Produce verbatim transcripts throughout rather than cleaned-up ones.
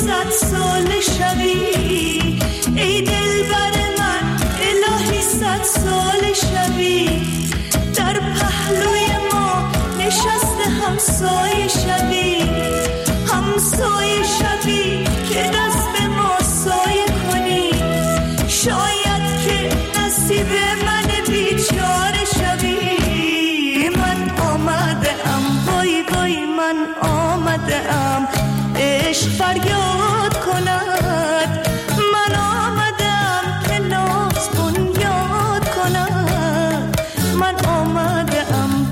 صد سال شبی، ای دلبر من الهی صد سال شبی، در پهلوی ما نشسته همسایه شبی، همسایه شبی که دست به ما سایه کنی، شاید که نصیب من بیچاره شبی. من آمده ام وای وای من آمده ام، عشق فریاد کند، من آمده ام که ناز بنیاد کند، من آمده ام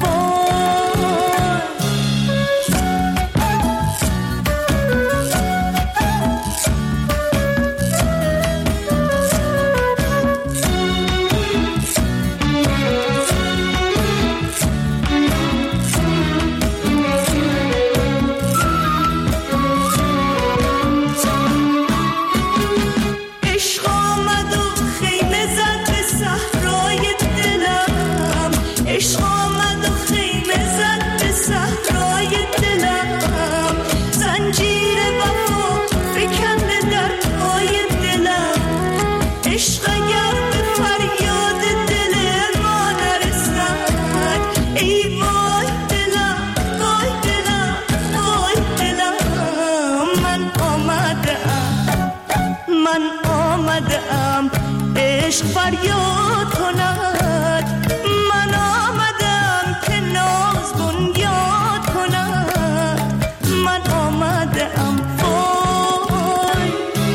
عشق فریاد کند، من آمدم که ناز بنیاد کند، من آمدم وای.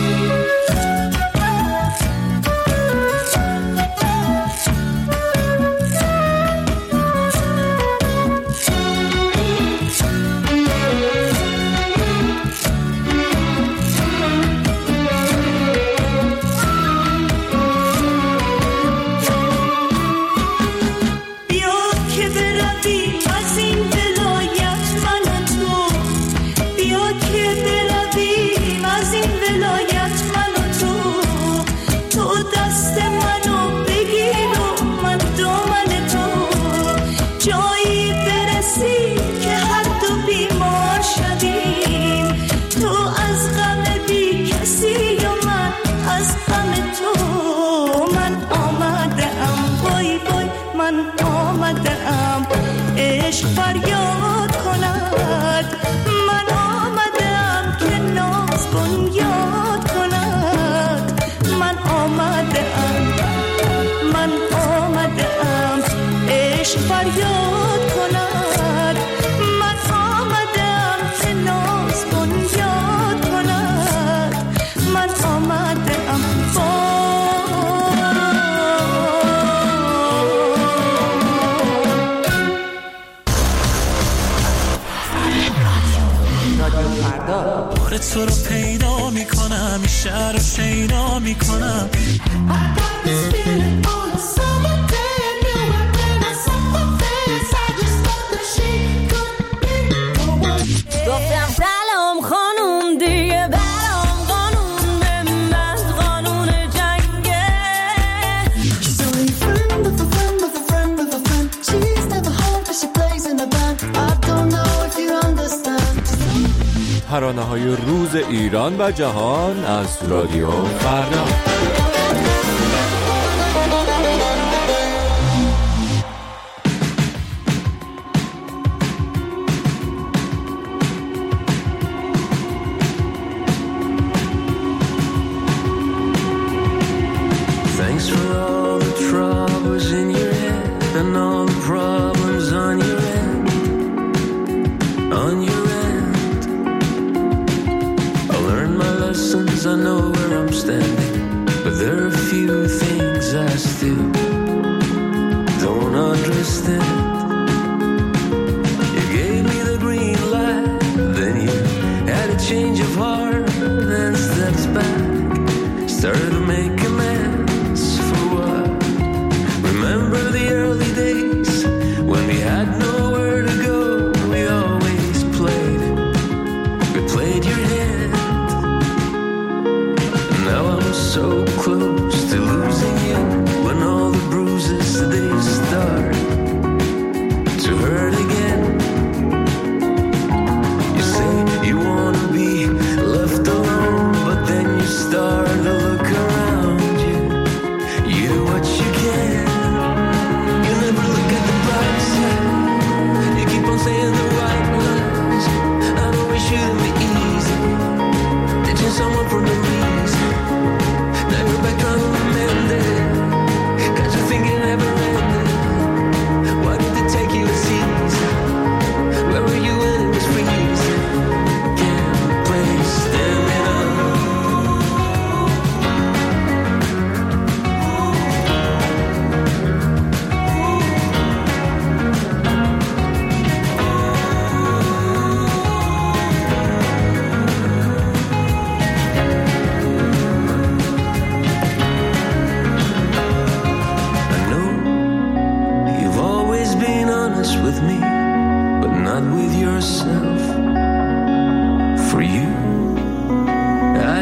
عشق فریاد کند، من آمدم که ناز بنیاد کند، من آمدم، من آمدم عشق فریاد کند، من آمدم که ناز بنیاد کند، من آمدم بار تو رو پیدا میکنم، این شهر رو شیدا میکنم. گفتم سلام خانوم دیگه برام قانون به من قانون جنگه. She's only friend of a friend of a friend of a friend. She's never home but she plays in a band. I don't know if you understand. ترانه‌های روز ایران و جهان از رادیو فردا. Thanks for all the troubles in your head and all the problems on your end, on your end. I know where I'm standing, but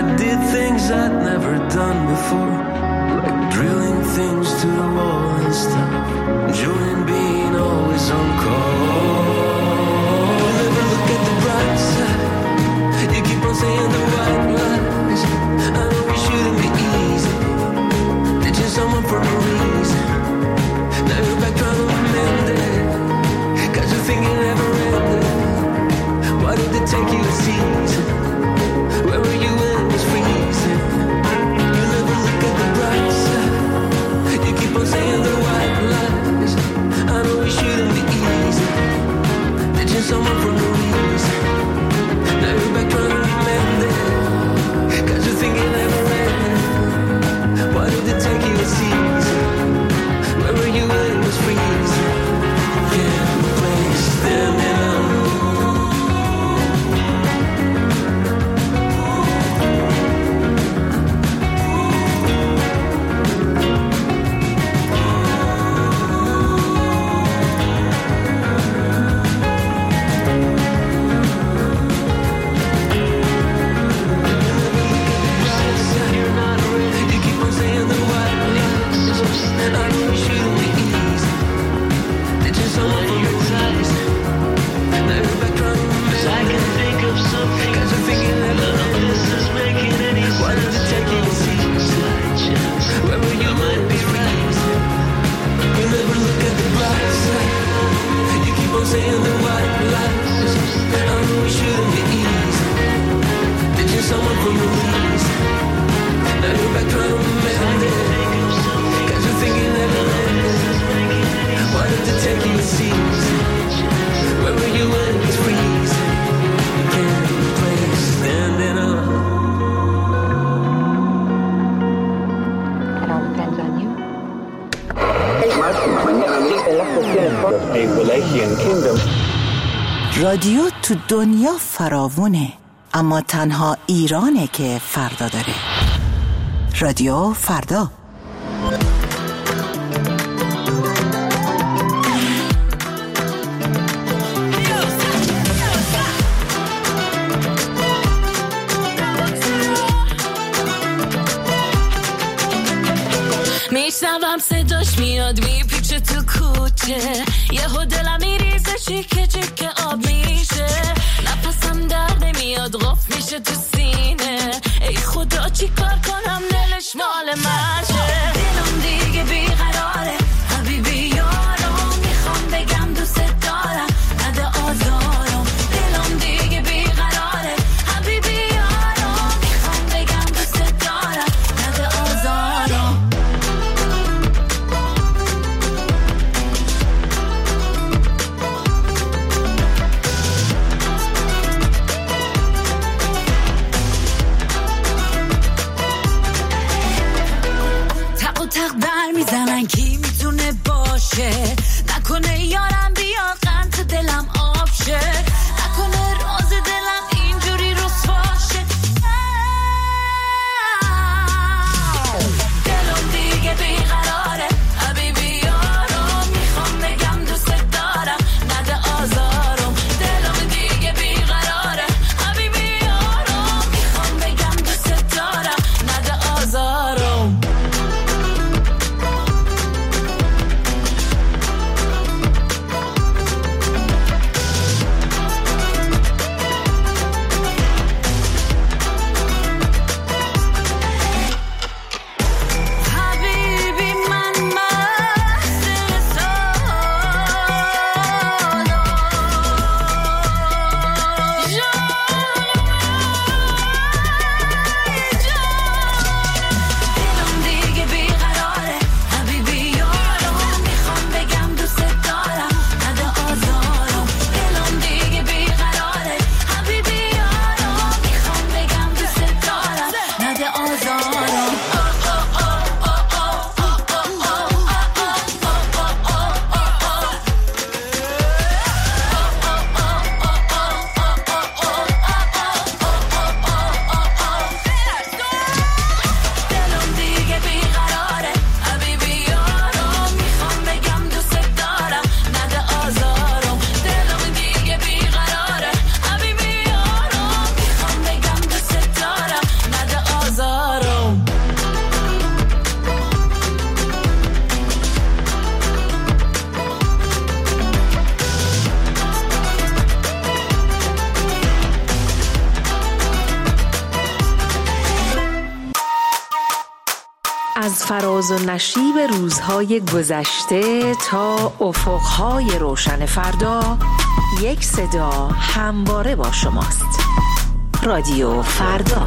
did things I'd never done before, like drilling things to the wall and stuff. Enjoying being always on call. Never look at the bright side. You keep on saying the white lies. I know we shouldn't be easy, ditching someone for no reason. Now you're back trying to mend it, 'cause you think it never ended. Why did it take you a season? Where were you when it was freezing? You never look at the bright side. You keep on saying the white lies. I know we shouldn't be easy, ditching someone for no reason. Now you're back trying to mend it, 'cause you think it never ended. Why did it take you a season? Where were you when it was freezing? Can't place standing up. رادیو تو دنیا فراوونه، اما تنها ایرانه که فردا داره. رادیو فردا. میشنوم صداش میاد میپیچه تو کوچه، یهو دلم میریزه چیکه چیکه آب میشه، نفسم در نمیاد قف میشه تو سینه، ای خدا چی کار کنم دلش مال منشه، دلم دیگه بیقراره حبیبی یارم، میخوام بگم دوست دارم نده آزارم، دلم دیگه بیقراره حبیبی یارم، میخوام بگم دوست دارم نده آزارم. از فراز و نشیب روزهای گذشته تا افقهای روشن فردا، یک صدا همواره با شماست. رادیو فردا.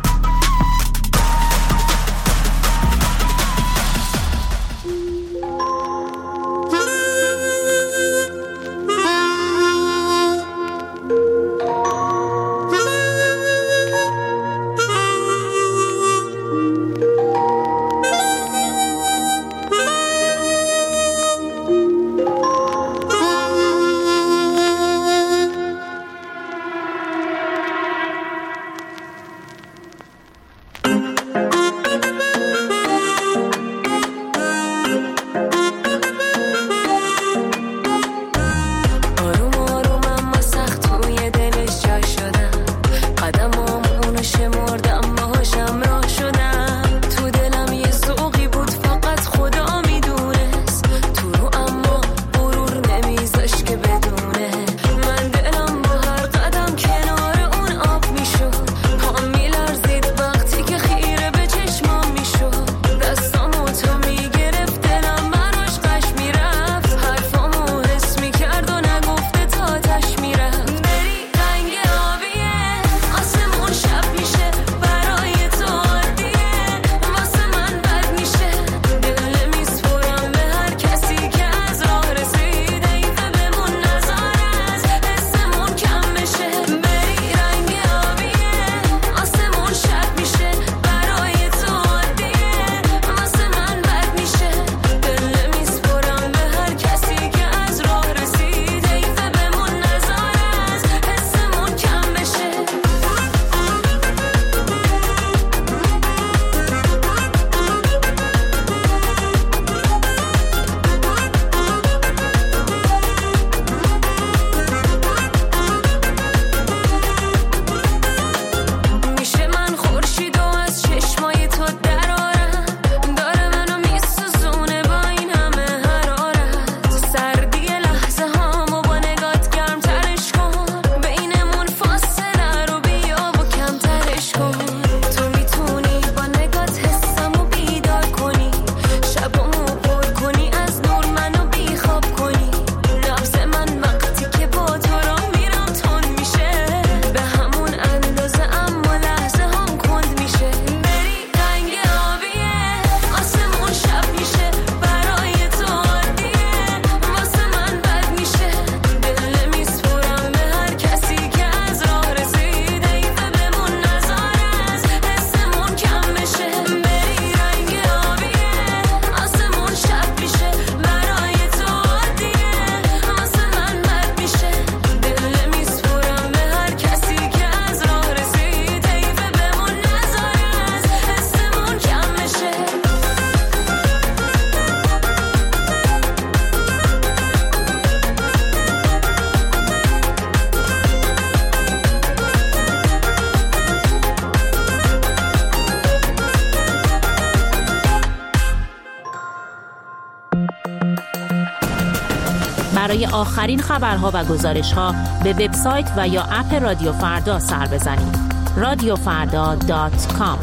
برای آخرین خبرها و گزارش‌ها به وبسایت و یا اپ رادیو فردا سر بزنید. رادیو فردا دات کام.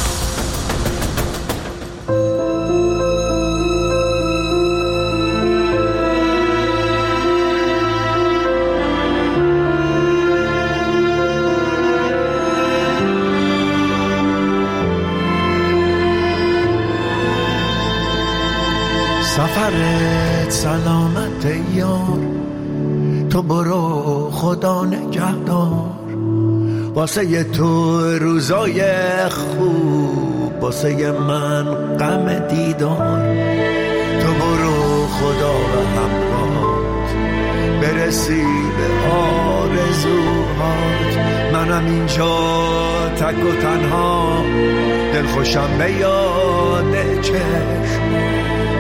سفرت سلامت یار، تو برو خدا نگهدار، واسه تو روزای خوب، واسه من غم دیدار. تو برو خدا و همراهت، برسی به آرزوهات. منم اینجا تک و تنها، دلخوشم به یاد چشم.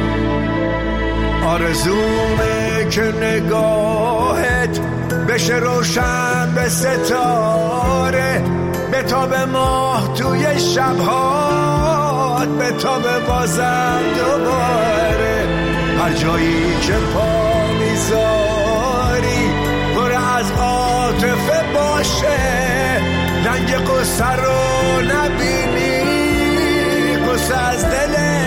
آرزومه که نگاهت بشه روشن به ستاره، به تاب ماه توی شبهات، به تاب بازم دوباره. هر جایی که پا میذاری پر از عاطفه باشه، رنگ قصه رو نبینی، قصه از دل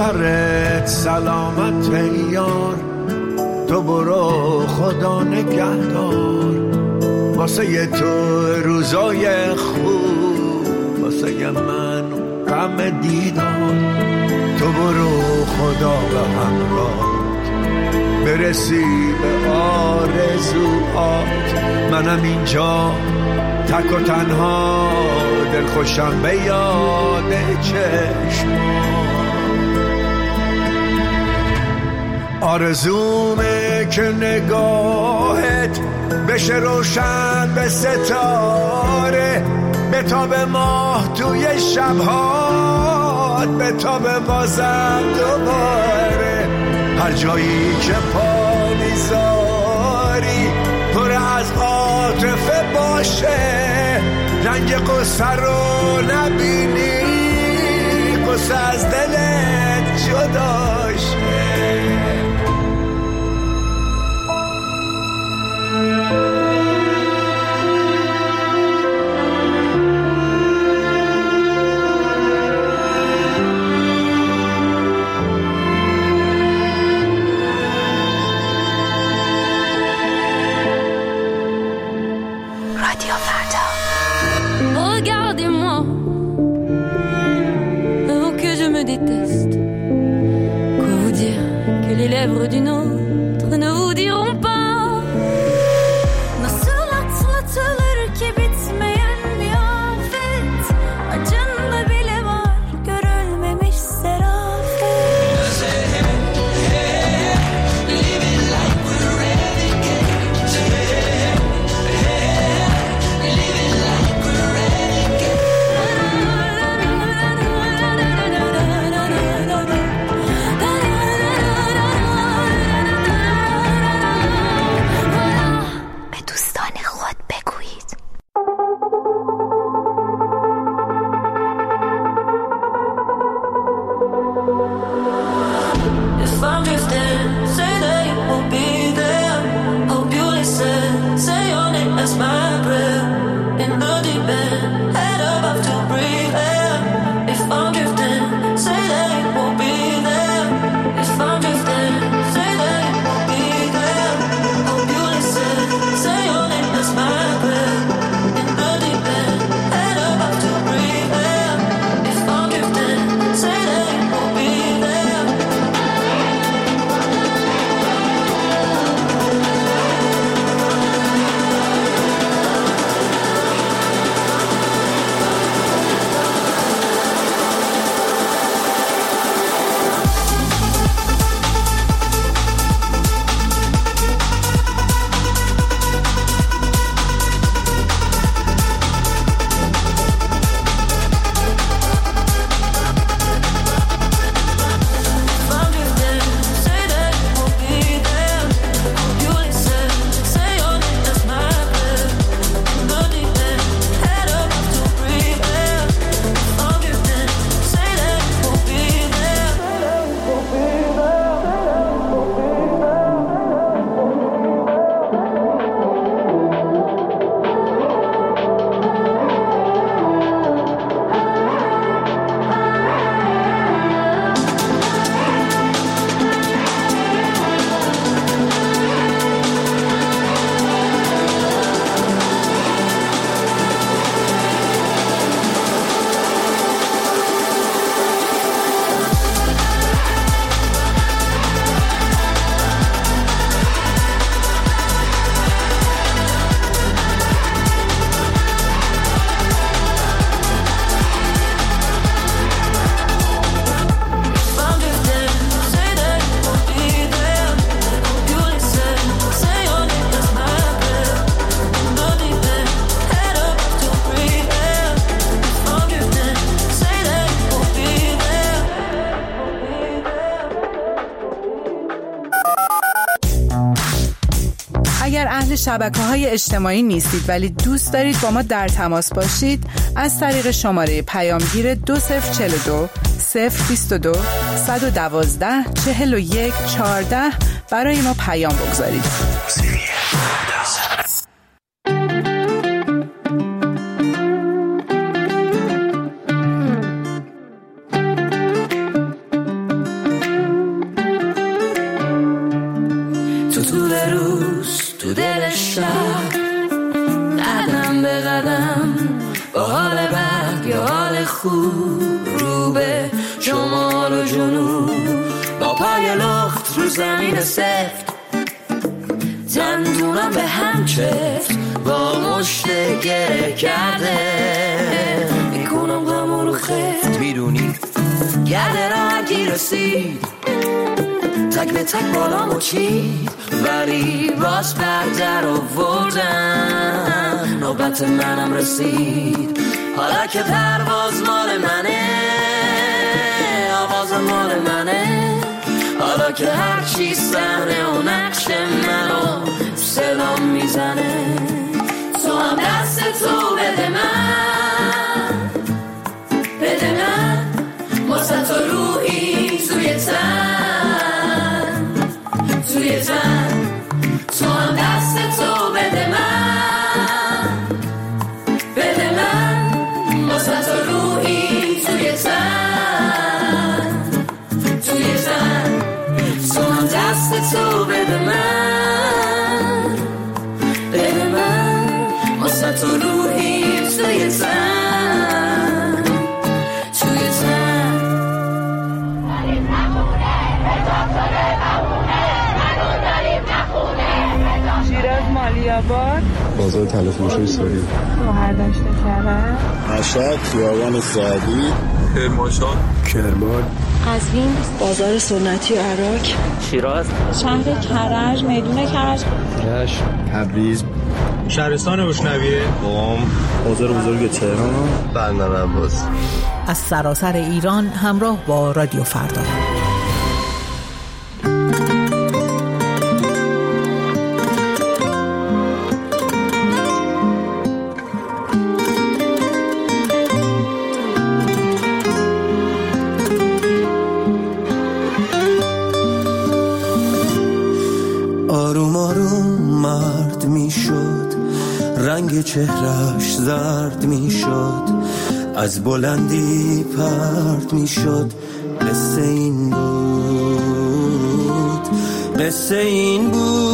سرت سلامت یار، تو برو خدا نگهدار، واسه تو روزای خوب، واسه من غم دیدار. تو برو خدا به همراه برسی به آرزوات، منم اینجا تک و تنها دلخوشم به یاد چشمات. آرزومه که نگاهت بشه روشن به ستاره، به تاب ماه توی شبهات، به تاب بازم دوباره. هر جایی که پا میذاری پر از عاطفه باشه، رنگ قصه رو نبینی، قصه از دلت جداشه. Regardez-moi, oh que je me déteste. Quoi vous dire que les lèvres d'une autre ne vous diront pas. Nasıl atlatılır ki bitmeyen bir afet, acında bile var görülmemiş serafet. Living like we're renegades. Living like we're renegades. به دوستان خود بگویید. If I'm drifting, say that you will be there. Hope you listen, say your name as my prayer. In the deep end, head above to breathe air. If I'm drifting, say that you will be there. If I'm drifting, say that you will be there. Hope you listen, say your name as my prayer. In the deep end, head above to breathe air. If I'm drifting, say that you will be there. اگر اهل شبکه‌های اجتماعی نیستید ولی دوست دارید با ما در تماس باشید، از طریق شماره پیامگیر دو صفر چهل و دو صفر بیست و دو صد و دوازده چهل و یک چهارده برای ما پیام بگذارید. قدم به قدم با حال بد یا حال خوب رو به شمال و جنوب با پای لخت رو زمین سفت دندونم به هم چفت با مشت گره کرده میکنم غمو رو خفت میدونی گرده راحتی رسید تک به تک بالامو چید ولی باز بردر آوردن نوبت منم رسید حالا که پرواز مال منه آواز مال منه حالا که هرچی صحنه و نقش منو صدام میزنه تو هم دست تو بده من بده من واسه تو روحی توی تن توی تن تو هم دست تو بده من بده من واسه تو روحی توی تن توی تن تو هم دست تو بده من بده من واسه تو روحی توی تن توی تن شیراز مالیاباد بازار تلفروش سوری گوهر داشته کرد مشهد خیابان سعدی کرمانشاه کرمان قزوین بازار سنتی عراق شیراز شهر کرج میدون کرج رشت تبریز شهرستان روشنویه قم بازار بزرگ تهران بندر عباس از سراسر ایران همراه با رادیو فردا. آروم آروم مرد می شد رنگ چهرش زرد می شد از بلندی پرد می شد قصه این بود قصه این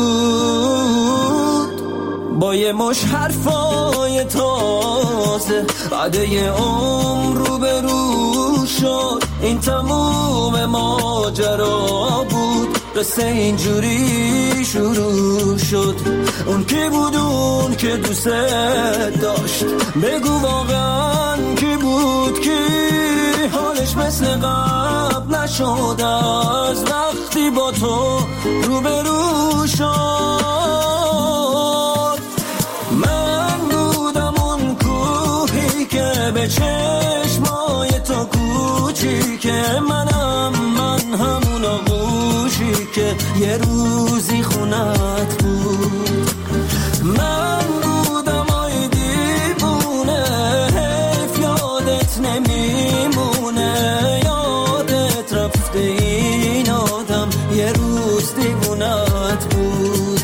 بود با یه مش حرفای تازه بعد یه عمر رو به رو شد این تموم ماجرا بود قصه اینجوری شروع شد اون کی بود اون که دوست داشت بگو واقعا کی بود کی حالش مثل قبل نشد از وقتی با تو روبرو شد من بودم اون کوهی که به چشمای تو کوچیکه منم من همون آغوشی که یه روزی خونت بود من بودم آی دیوونه حیف یادت نمیمونه یادت رفته این آدم یه روز دیوونت بود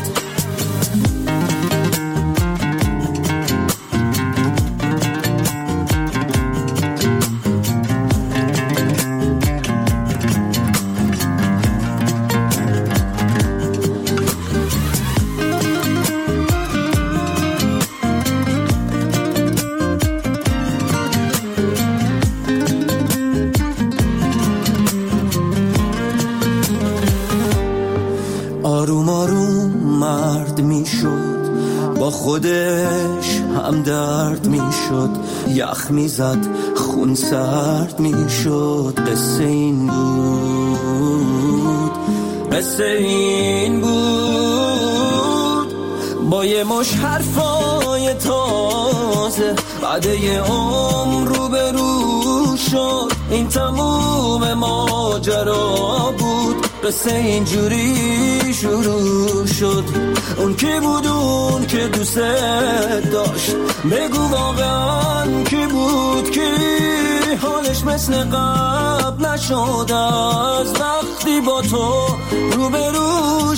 آروم آروم مرد می شد با خودش هم درد می شد یخ می زد خون سرد می شد قصه این بود قصه این بود با یه مش حرفای تازه بعد یه عمر رو به رو شد این تموم ماجرا بود قصه اینجوری شروع شد اون کی بود اون که دوست داشت بگو واقعا کی بود کی حالش مثل قبل نشد از وقتی با تو روبرو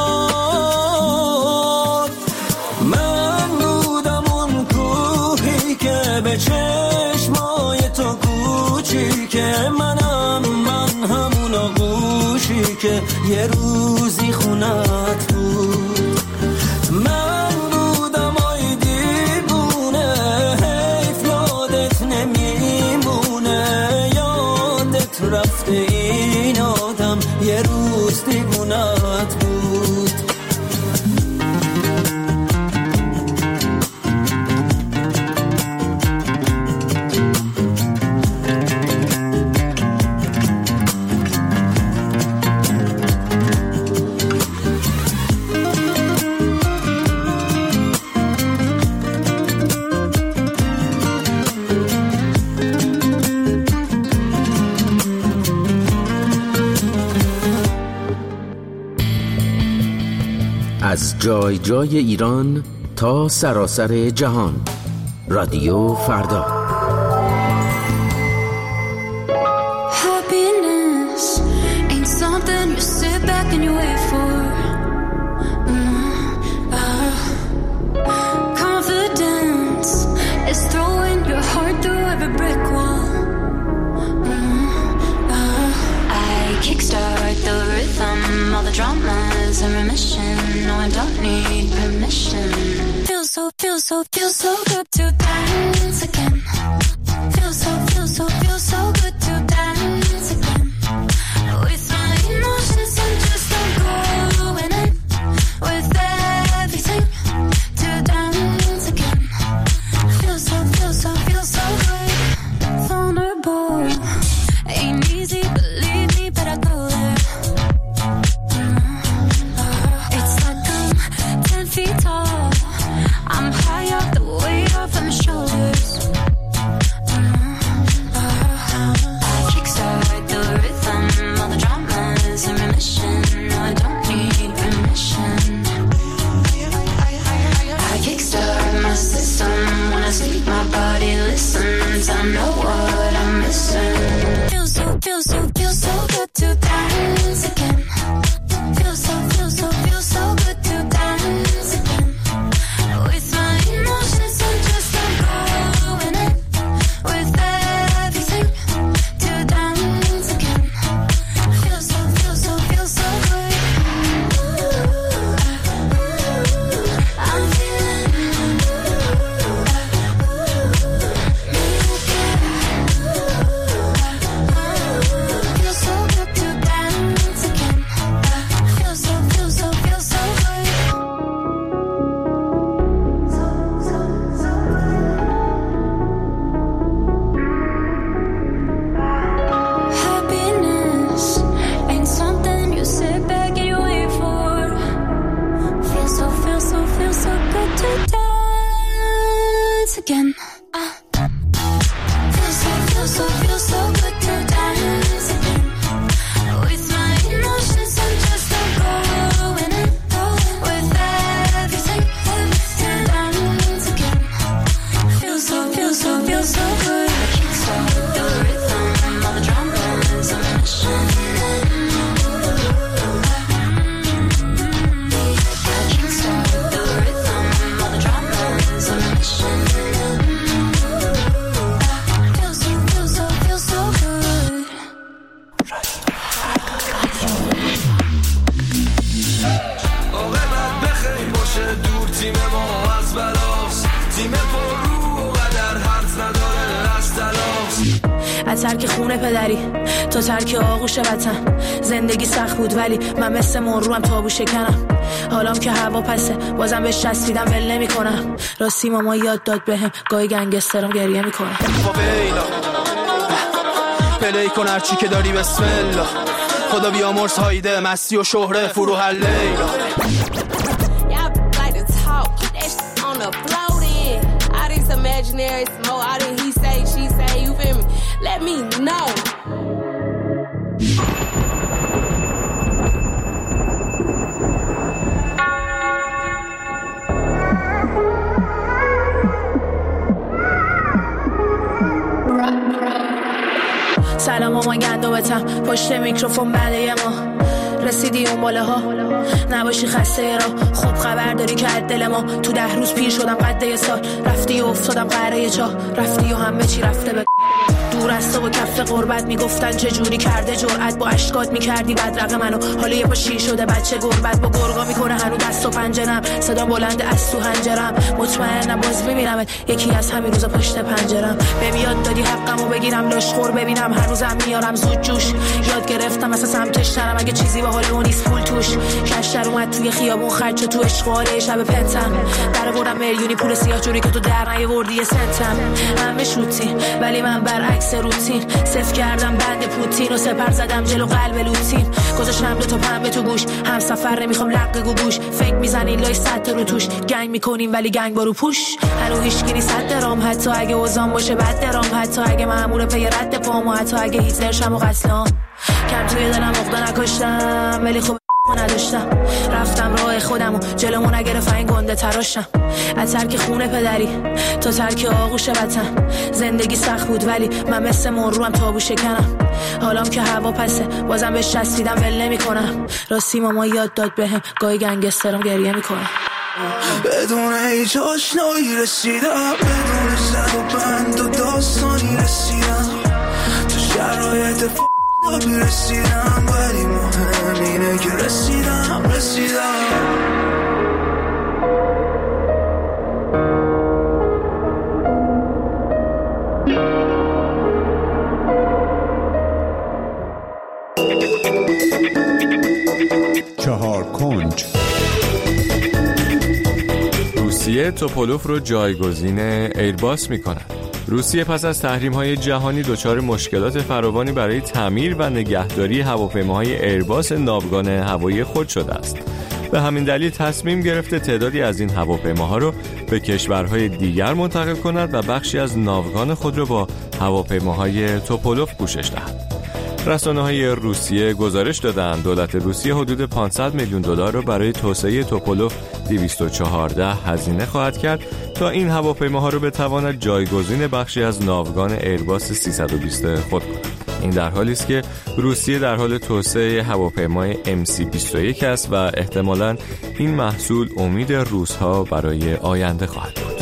شد من بودم اون کوهی که به چشمای تو کوچیکه منم من همون آغوشی که یه روزی خونت بود من بودم جای جای ایران تا سراسر جهان. رادیو فردا. Happiness ain't something you sit back and you wait for. Mm, uh, confidence is throwing your heart through every brick wall. Mm, uh, I kickstart the rhythm, all the drama's in remission. No, I don't need permission. Feels so, feels so, feels so good to dance again. Feels so, feels so, feels so good to dance again. With my emotions, I'm just I'm going in with everything to dance again. Feels so, feels so, feels so good. Vulnerable ain't easy, believe me, but I go there. It's like I'm ten feet tall. I'm high up, the weight off of my shoulders. I kickstart the rhythm, all the drama's in remission. No, I don't need permission. I kickstart my system. When I sleep, my body listens. I know what I'm missing. Feels so, feels so, feels so good to dance again. Feels so, feels so, feels so good to dance again. With my emotions, I'm just I'm going in with everything to dance again. Feels so, feels so, feels so good. I'm feeling feels so good to dance again. Feels so, feels so, feels so good. Happiness ain't something you sit back and you wait for. Feels so, feels so, feels so good to dance again. Uh. Feels so, feels so, feels so good to dance again. With my emotions, I'm just I'm going in with everything to dance again. Feels so, feels so, feels so good. I kickstart the rhythm, all the drama's in remission. I kickstart the rhythm, all the drama's in remission. Feels so, feels so, feels so good. عاقبت بخیر باشه دور تیم ما از بلاس. تیم پر رو و قدر حرف نداره از تلاس. از ترک خونه پدری تا ترک آغوش وطن. زندگی سخت بود ولی من مثل مروم تابو شکنم. حالام که هوا پسه بازم بهش چسبیدم ول نمی کنم. راستی ماما یاد داد بهم گاهی گنگسترم گریه میکنم. با بیلا پلی کن هرچی که داری بسم الله. خدا بیامرز هایده مستی و شهره فروح لیلا. Imaginary smoke, all that he say, she say, you feel me? Let me know. سلام مامان گندوبتم پشت میکروفون بعده ما رسیدی اون باله ها نباشی خسته را. خوب خبر داری که از دل ما تو ده روز پیر شدم قد یه سال. رفتی و افتادم قره چاه رفتی و همه چی رفته به دور از تو و کف قربت میگفتن چه جوری کرده جرأت با اشکات میکردی بدرق منو. حالا یه پا شیر شده بچه گربت با گرگا میکنه هنو دست و پنجرم. صدا بلند از تو هنجرم مطمئنم باز میبینمت یکی از همین روزا پشت پنجرم. به یاد دادی حقمو بگیرم لاشخور ببینم هنوزم میارم زود جوش. یاد گرفتم مثلا سمتش نرم اگه چیزی به حال اون نیست پول توش. کشتر اومد توی خیابون خرج تو اشغاله شب پنتم. در بردم میلیونی پول سیاه جوری که تو در نیاوردی یه سنتم. همه شوتی ولی من برعکس روتین. صفر کردم بند پوتین و سپر زدم جلو قلب لوتین. گذاشتم دو تا پنبه تو گوش هم سفر نمیخوام لق گوگوش. فکر میزنین لای صد رو توش گنگ میکنیم ولی گنگ برو پوش. هنو هیچکی نیست صد درام حتی اگه اوزان باشه بد درام. حتی اگه مأمور پی رد پام و حتی اگه هیتلر شم و قتلام. کم توی دلم عقده نکشتم ولی خب نداشتم، رفتم راه خودمو جلومو نگرفت این گنده تراشم. از ترک خونه پدری تا ترک آغوش وطن، زندگی سخت بود ولی من مثل مروم تابو شکنم. حالام که هوا پسه بازم بهش چسبیدم ول نمی‌کنم. راستی ماما یاد داد بهم گاهی گنگسترم گریه میکنم. بدون هیچ آشنایی رسیدم، بدون زد و بند و داستانی رسیدم، تو شرایط فاقی رسیدم، ولی مهم اینه که رسیدم رسیدم. چهار کنج. روسیه توپولوف رو جایگزین ایرباس می‌کند. روسیه پس از تحریم‌های جهانی دچار مشکلات فراوانی برای تعمیر و نگهداری هواپیماهای ایرباس ناوگان هوایی خود شده است. به همین دلیل تصمیم گرفته تعدادی از این هواپیماها رو به کشورهای دیگر منتقل کند و بخشی از ناوگان خود را با هواپیماهای توپولوف پوشش دهد. رسانه‌های روسیه گزارش دادند دولت روسیه حدود پانصد میلیون دلار را برای توسعه توپولوف دویست و چهارده هزینه خواهد کرد تا این هواپیماها را بتواند جایگزین بخشی از ناوگان ایرباس سیصد و بیست خود کند. این در حالی است که روسیه در حال توسعه هواپیمای ام سی بیست و یک است و احتمالاً این محصول امید روس‌ها برای آینده خواهد بود.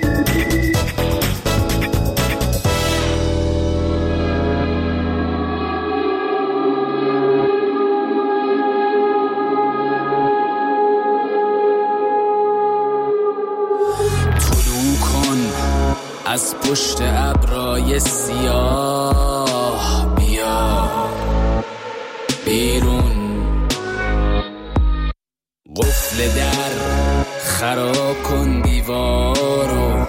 از پشت ابرای سیاه بیا بیرون، قفل در خراب کن دیوارو،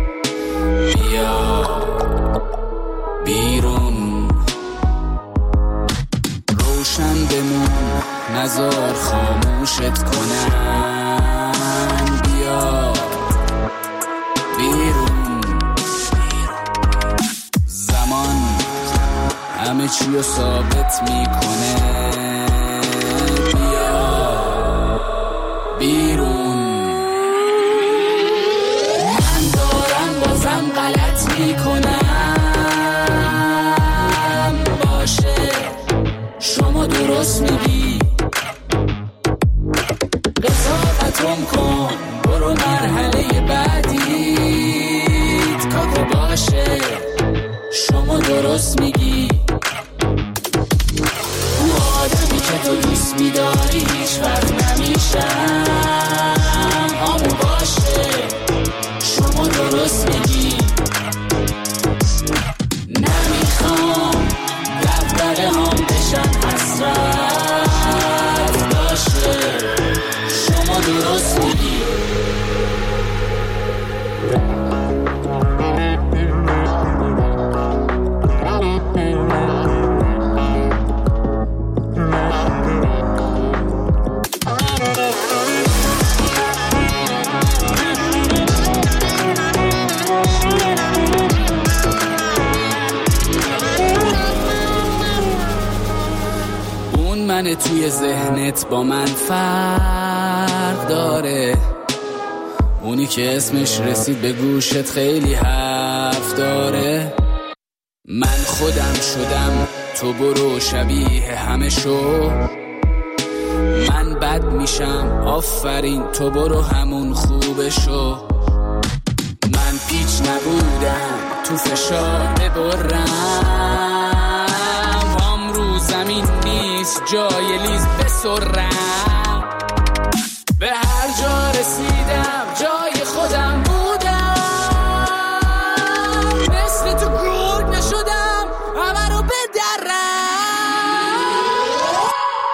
بیا بیرون، روشن بمون نزار خاموشت کنن، بیا بیرون، همه چی رو ثابت میکنه، بیا بیرون. من دارم بازم غلط میکنم، باشه شما درست میگی، قضاوتم کن برو مرحله بعدیت، کاکو باشه شما درست میگی. آدمی که تو دوست میداری هیچ وقت نمیشم، همون باشه شما درست میگی. نمیخوام دفتره هم بشن حسرت، باشه شما درست میگی. من توی ذهنت با من فرق داره، اونی که اسمش رسید به گوشت خیلی حرف داره. من خودم شدم تو برو شبیه همه شو، من بد میشم آفرین تو برو همون خوبه شو. من پیچ نبودم تو فشار ببرم، هم رو زمین نیست جای لیز بسرم. به هر جا رسیدم جای خودم بودم، مثل تو گرگ نشدم همه رو بدرم.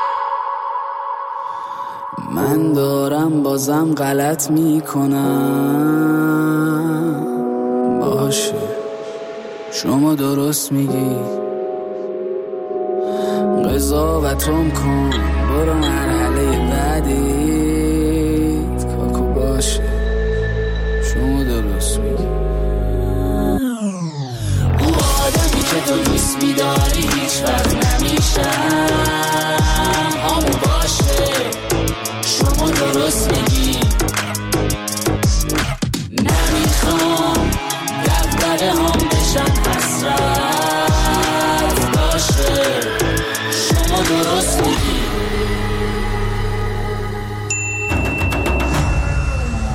من دارم بازم غلط میکنم، باشه شما درست میگی. قضاوتم کن برو مرحله بعدیت، کاکو باشه شما درست میگی. او آدمی که تو دوست میداری هیچ وقت نمیشم، همون باشه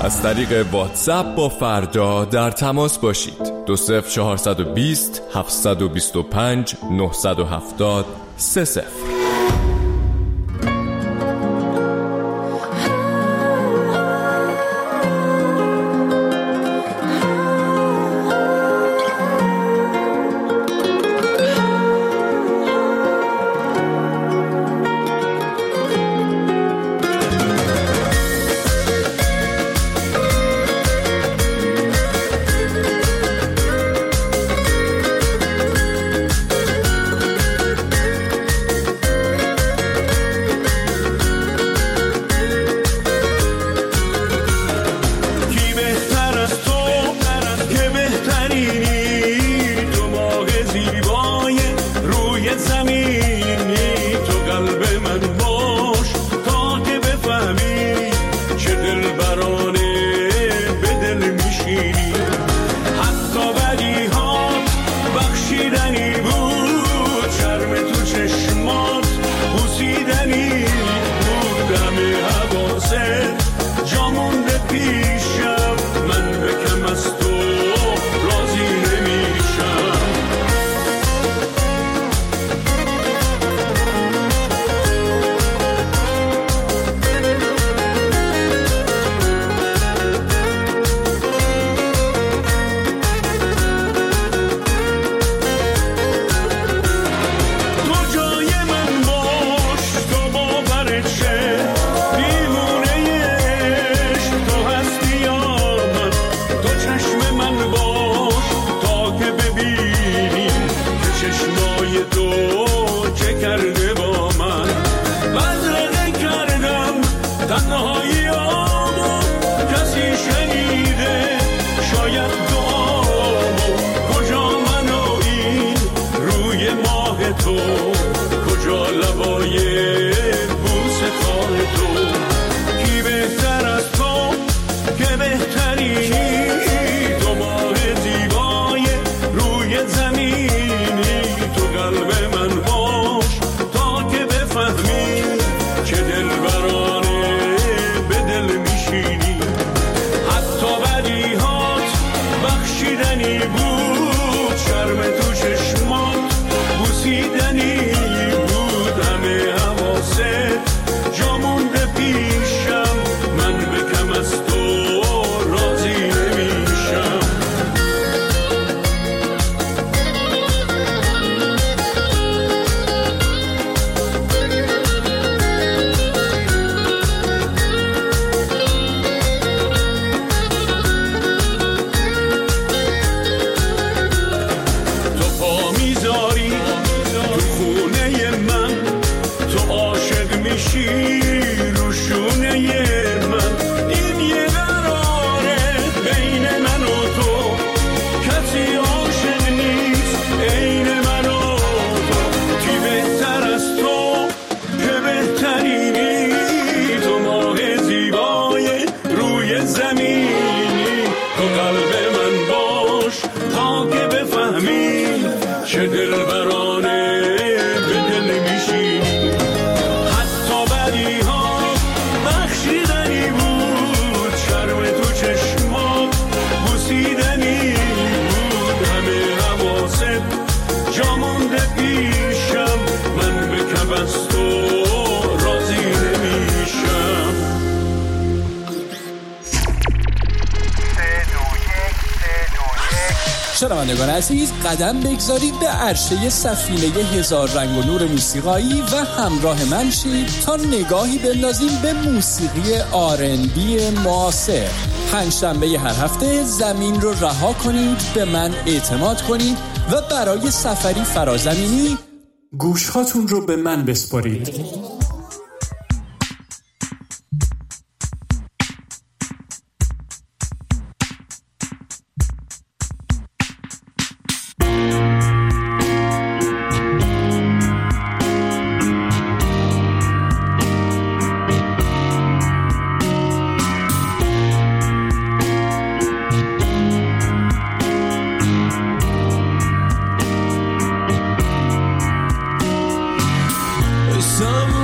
از طریق واتساپ با فردا در تماس باشید. دو صفر چهارصد و بیست هفتصد و بیست و پنج نهصد و هفتاد سه صفر. شنوندگان عزیز، قدم بگذارید به عرشه سفینه هزار رنگ و نور موسیقایی و همراه من شید تا نگاهی بندازیم به موسیقی آر ان بی معاصر. پنجشنبه هر هفته زمین رو رها کنید، به من اعتماد کنید و برای سفری فرازمینی گوشهاتون رو به من بسپارید. Some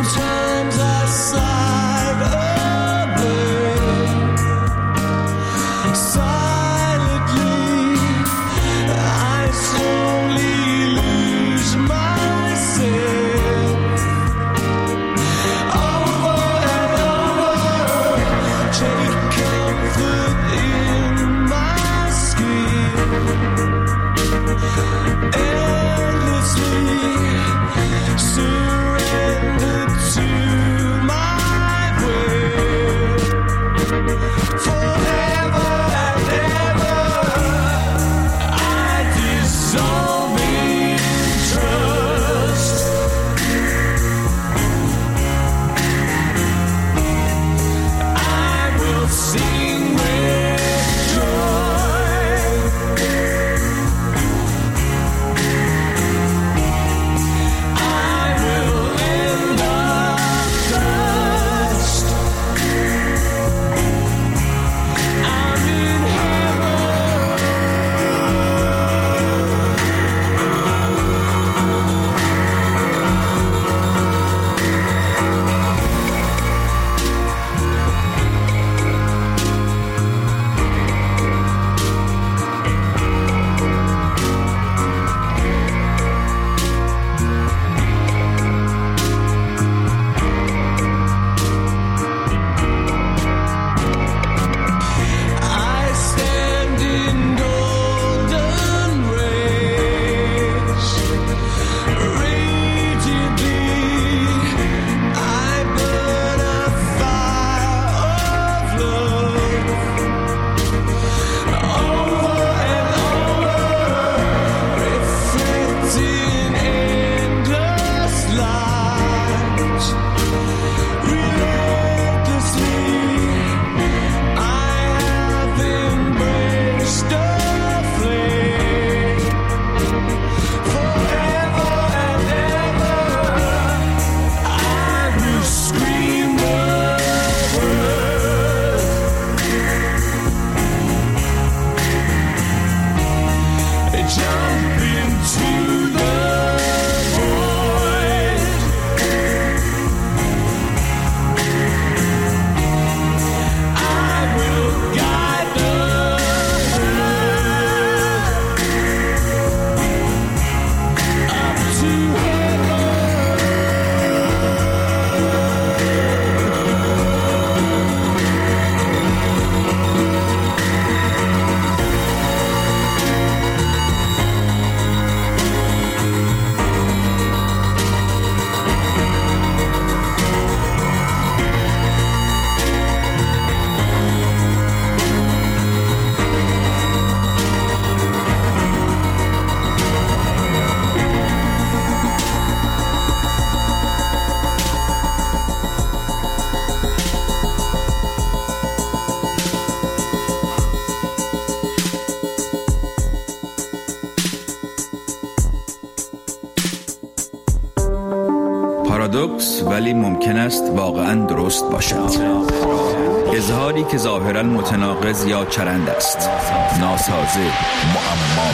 پارادوکس ولی ممکن است واقعا درست باشد. اظهاری که ظاهرا متناقض یا چرند است. ناسازه، معما.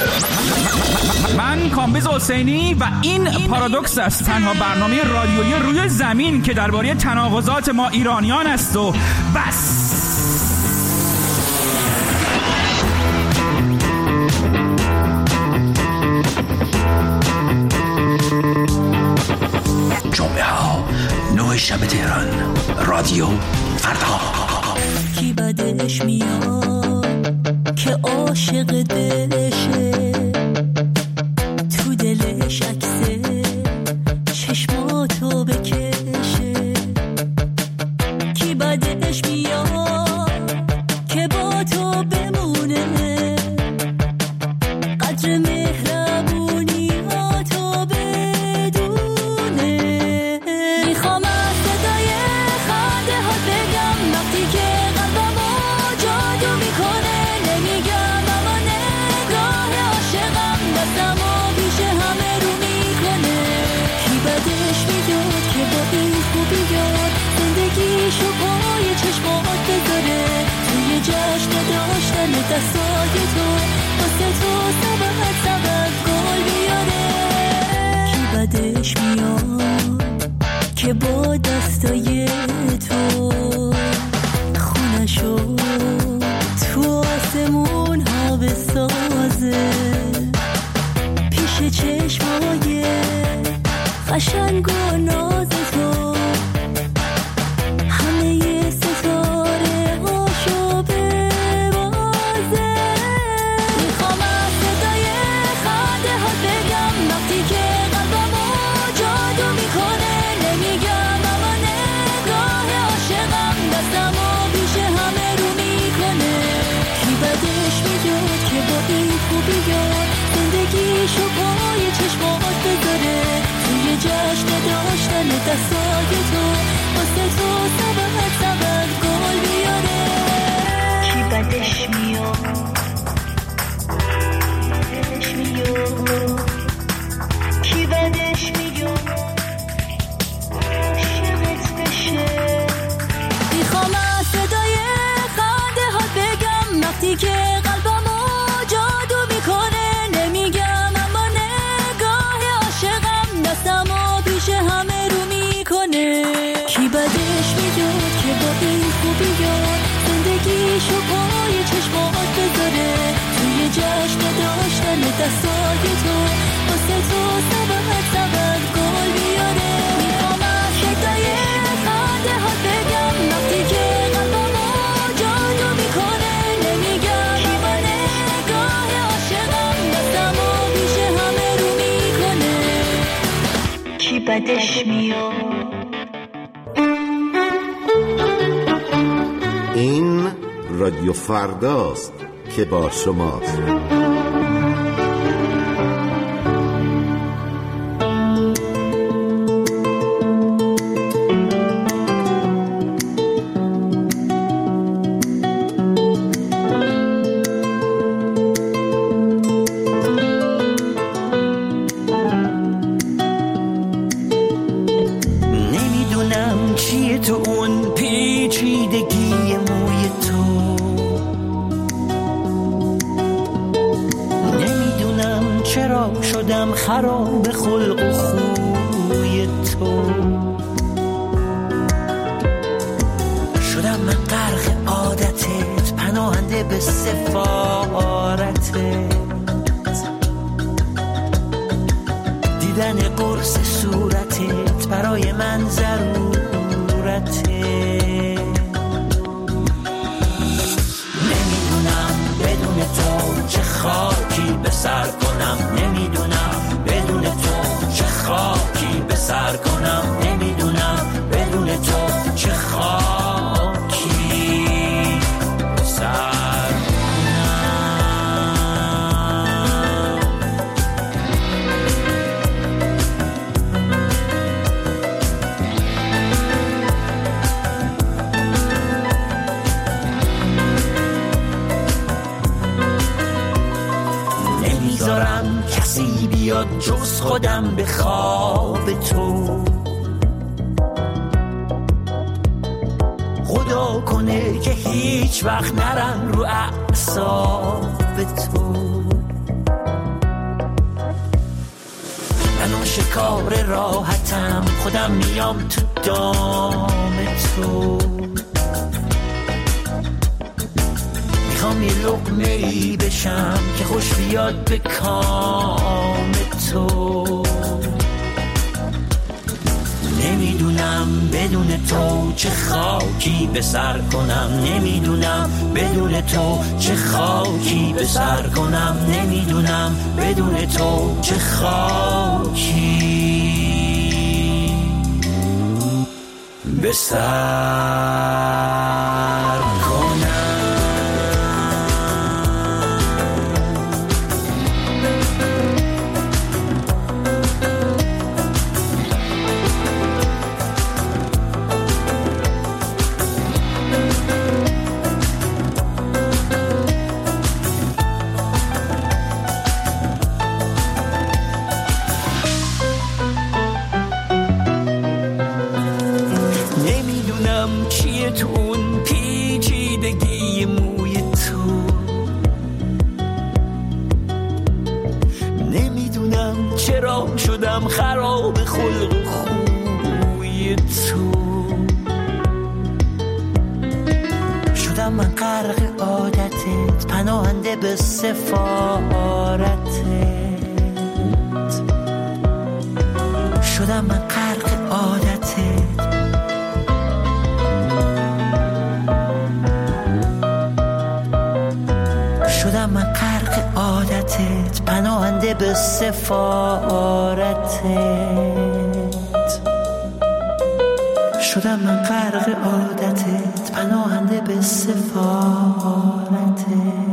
من کامبیز حسینی و این پارادوکس است، تنها برنامه رادیویی روی زمین که درباره تناقضات ما ایرانیان است و بس. جمعه ها نه شب تهران، رادیو فردا. کی بدش میاد که عاشق دلشه، تو دلش عکسه چشماتو بکشه. کی بدش میاد که با تو بمونه، قدر مهربونیاتو بدونه. میخوام از صدای خنده ها بگم وقتی که قلبمو جادو میکنه. نمیگم اما نگاه عاشقم دستمو بیش همه رو میکنه. کی بدش میداد که با این خوبی یاد زندگیشو پای چشمات بذاره، توی جشن داشتن دستای تو واسه تو سبب سبب گل بیاره. کی بدش میاد که با دستای تو خونشو تو آسمون ها بسازه، پیش چشمای قشنگ و ناز تو همه ی ستاره هاشو ببازه. میخوام از صدای خنده ها بگم وقتی که قلبمو جادو میکنه. نمیگم اما نگاه عاشقم دستمو بیش همه رو میکنه. کی بدش میاد که با این خوبی یاد زندگیشو پای چشمات بذاره، توی جشن داشتن دستای تو واسه تو سبب سبب گل بیاره. کی بدش میاد بدش میاد کی بدش میاد عاشقت بشه. میخوام از صدای خنده ها بگم وقتی که قلبمو جادو میکنه. نمیگم اما نگاه عاشقم دستمو بیش همه رو میکنه. کی بدش میاد که با این خوبی یاد زندگیشو پای چشمات بذاره، توی جشن داشتن دستای تو واسه تو سبب سبب گل بیاره. میخوام از صدای خنده ها بگم وقتی که قلبمو جادو میکنه. نمیگم اما نگاه عاشقم دستمو بیش همه رو میکنه. کی بدش میاد. این رادیو فرداست که با شماست. نمیدونم چیه تو اون پیچیدگی موی تو، نمیدونم چرا شدم خراب خلق و خوی تو. شدم من غرق عادتت، پناهنده به سفارتت، دیدن قرص صورتت برای من ضرورته. نمیدونم بدون تو چه خاکی به سر کنم، نمیدونم بدون تو چه خاکی به سر کنم، نمیدونم بدون تو چه خاکی به سر کسی بیاد جز خودم به خواب تو. خدا کنه که هیچ وقت نرن رو اعصاب تو. من شکار راحتم، خودم میام تو دام تو. میخوام یه لقمه‌ای بشم که خوش بیاد به کام تو. نمیدونم بدون تو چه خاکی به سر کنم، نمیدونم بدون تو چه خاکی به سر کنم، نمیدونم بدون تو چه خاکی به سر کنم. تو اون پیچیدگی موی تو، نمیدونم چرا شدم خراب خلق خوی تو. شدم من غرق عادتت، پناهنده به سفارتت. شدم من غرق عادتت، شدم من غرق عادتت، پناهنده به سفارتت. شدم من غرق عادتت، پناهنده به سفارتت.